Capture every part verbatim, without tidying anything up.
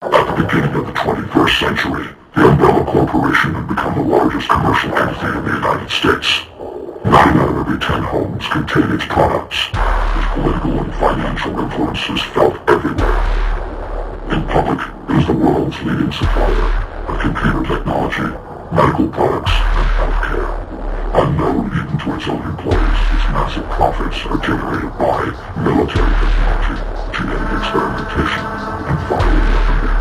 At the beginning of the twenty-first century, the Umbrella Corporation had become the largest commercial entity in the United States. Nine out of every ten homes contain its products. Its political and financial influence is felt everywhere. In public, it is the world's leading supplier of computer technology, medical products, and healthcare. Unknown even to its own employees, its massive profits are generated by military technology, genetic experimentation, and bioweaponry.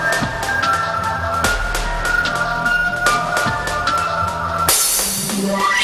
Yeah.